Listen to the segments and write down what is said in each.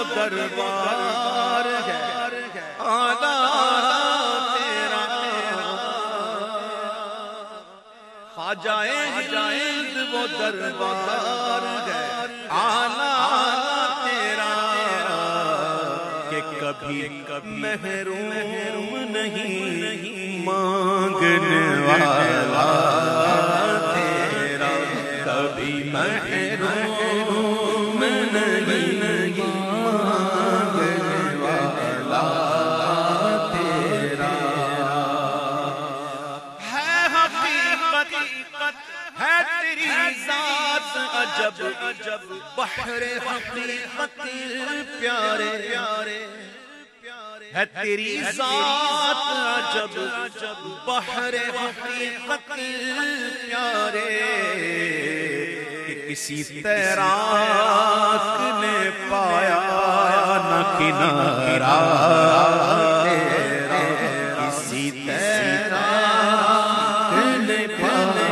دربار ہے اعلیٰ تیرا، خواجہ ہند وہ دربار ہے اعلیٰ تیرا، کہ کبھی محروم نہیں مانگنے والا تیرا، کبھی محروم نہیں مانگنے والا تیرا، ہے حقیقت ہے تیری ذات عجب بحر حقیقت پیارے، ہے تیری ذات عجب بحر حقیقت پیارے، کہ کسی تیراک نے پایا نہ کنارہ تیرا، کسی تیراک نے پایا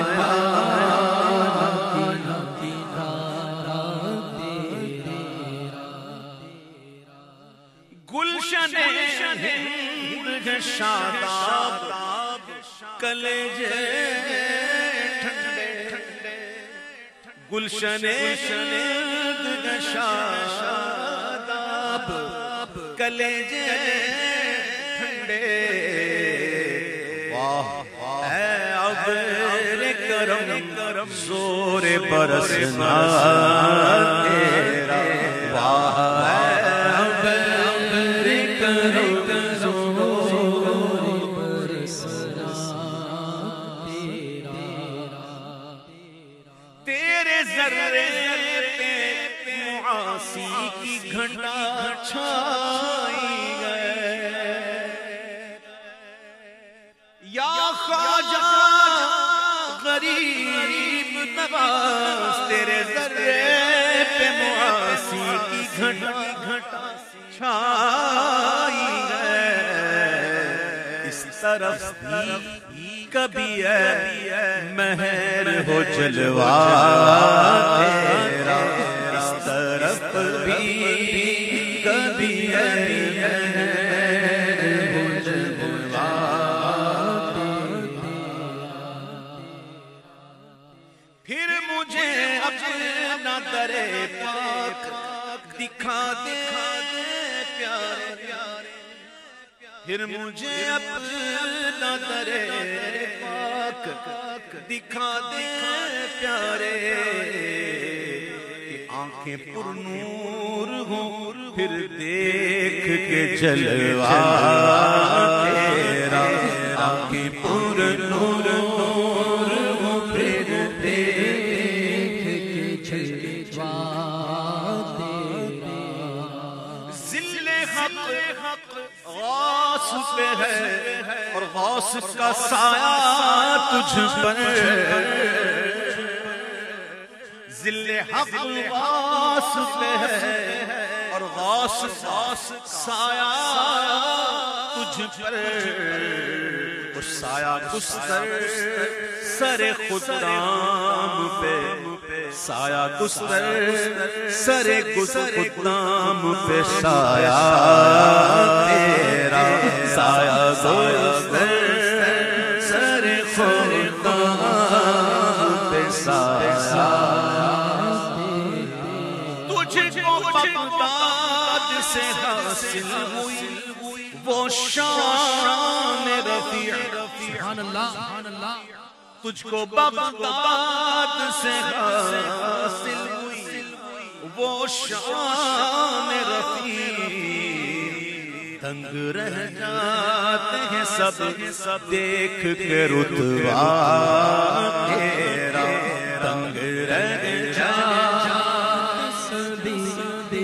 نہ کنارہ تیرا، گلشن ہند شاداب کلیجے ٹھنڈے، گلشن ہند شاداب کلیجے ٹھنڈے، واہ اے ابر کرم زور برسنا تیرا، واہ کی گھنٹا چھائی گئے، یا خواجہ غریب نواز، تیرے ذرے پہ معاصی کی گھنٹا چھائی گئے، اس طرف بھی کبھی ہے مہر ہو جلوہ تیرا، اس طرف بھی کبھی ہے مہر ہو جلوہ تیرا، پھر مجھے اپنا در پاک دکھا دے پیارے، پھر مجھے اپنا در پاک دکھا دے پیارے، کہ آنکھیں پر نور ہوں پھر دیکھ کے جلوہ تیرا، آنکھیں پر نور ہوں پھر دیکھ کے جلوہ تیرا، ذل حق غوث پہ ہے اور غوث کا سایہ تجھ پر، ذل حق غوث پہ ہے اور غوث سایہ تجھ پر، وہ سایہ گستر سر خدام پہ، سایہ گستر سر خدام پہ سایہ تیرا، سایہ گستر سر خدام پہ سایہ تیرا، تجھ کو بغداد سے حاصل ہوئی وہ شان رفیع، سبحان اللہ، تجھ کو بغداد سے حاصل ہوئی وہ شان رفیع، تنگ رہ جاتے ہیں سب دیکھ کے رتبہ تیرا، تنگ رہ جاتے سب دیکھ کے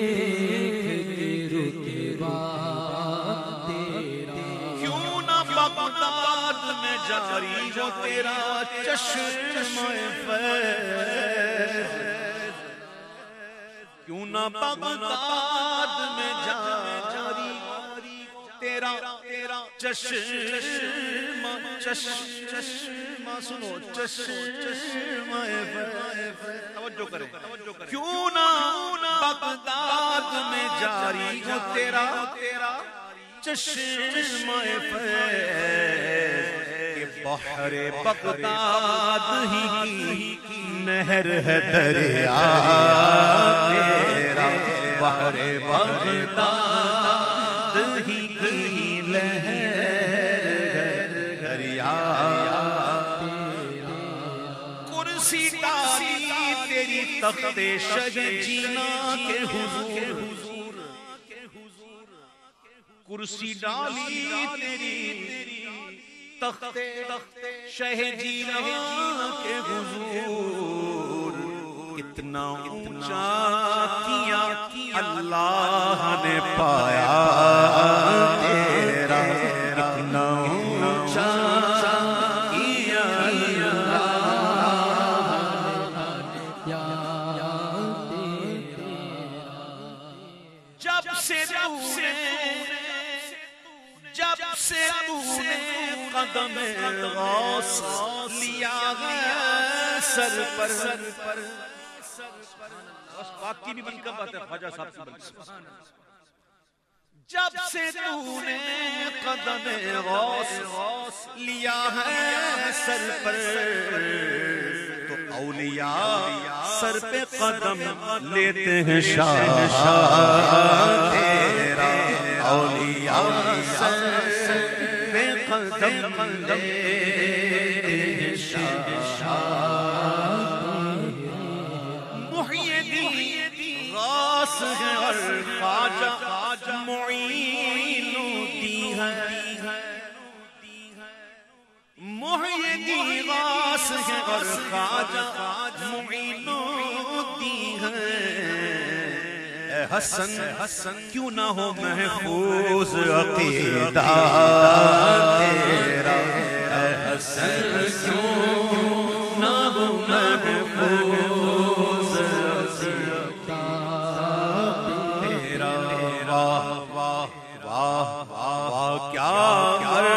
رتبہ تیرا، کیوں نہ بغداد میں جاری ہو تیرا چشمہ فیض، کیوں نہ بغداد میں جاری تیرا چشمہ سنو چشمہ توجہ کریں، کیوں نہ بغداد بغداد میں جاری ہو تیرا چشمہ فیض کہ بحر بغداد ہی کی نہر ہے دریا تیرا بحر بغداد ہی کی لہر ہے دریا کرسی ڈالی تیری تخت شہ جینا کے حضور کرسی ڈالی تیری تخت شہ جینا کے حضور اتنا اونچا کیا اللہ نے پایا تیرا اتنا اونچا کیا جب سے تو نے قدم غوث لیا ہے سر پر باقی بھی بن کر بات ہے خواجہ صاحب سے بلکہ جب سے تو نے قدم غوث لیا ہے سر پر تو اولیاء سر پہ قدم لیتے ہیں شاہ تیرا اولیاء سر پہ قدم لیتے ہیں شاہ محی الدین غوث ہے اور خواجہ معین الدین ہے محی الدین غوث ہے اور خواجہ معین الدین ہے اے حسن کیوں نہ ہو محفوظ عقیدہ تیرا اے حسن کیوں نہ ہو محفوظ عقیدہ تیرا واہ واہ واہ واہ کیا